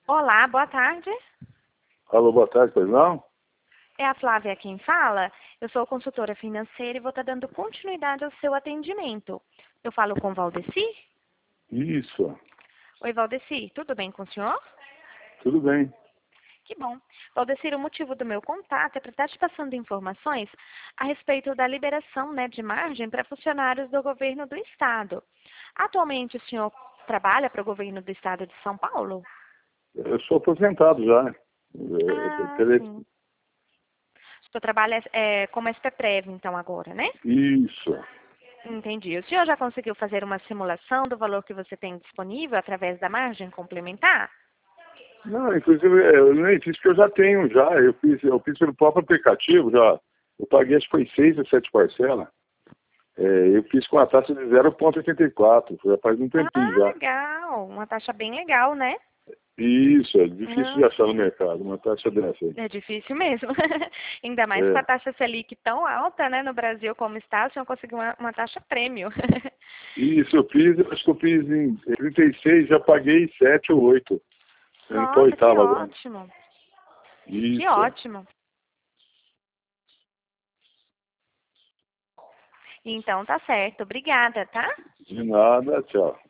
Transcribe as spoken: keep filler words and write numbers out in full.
Olá, boa tarde. Alô, boa tarde, pois não? É a Flávia quem fala. Eu sou consultora financeira e vou estar dando continuidade ao seu atendimento. Eu falo com o Valdeci? Isso, Oi, Valdeci, tudo bem com o senhor? tudo bem. Que bom. Valdeci, o motivo do meu contato é para estar te passando informações a respeito da liberação, né, de margem para funcionários do governo do Estado. Atualmente, o senhor trabalha para o governo do Estado de São Paulo? Eu sou aposentado já. É, Ah, tele- sim. O senhor trabalha é, como S P Prev, então, agora, né? Isso. Entendi. O senhor já conseguiu fazer uma simulação do valor que você tem disponível através da margem complementar? Não, inclusive, é, eu nem fiz porque eu já tenho já. Eu fiz, eu fiz pelo próprio aplicativo já. Eu paguei acho que foi seis ou sete parcelas. É, eu fiz com a taxa de zero vírgula oitenta e quatro, já faz um tempinho Ah, já. legal. Uma taxa bem legal, né? Isso, é difícil de Ah, achar no mercado, uma taxa dessa aí. é difícil mesmo. Ainda mais com a É, taxa Selic tão alta, né, no Brasil como está, o senhor conseguiu uma, uma taxa prêmio. isso, eu fiz, acho que eu fiz em trinta e seis, já paguei sete ou oito. Eu não estou Nossa, que oitavo agora. ótimo. Que Isso. ótimo. Então tá certo. Obrigada, tá? De nada, tchau.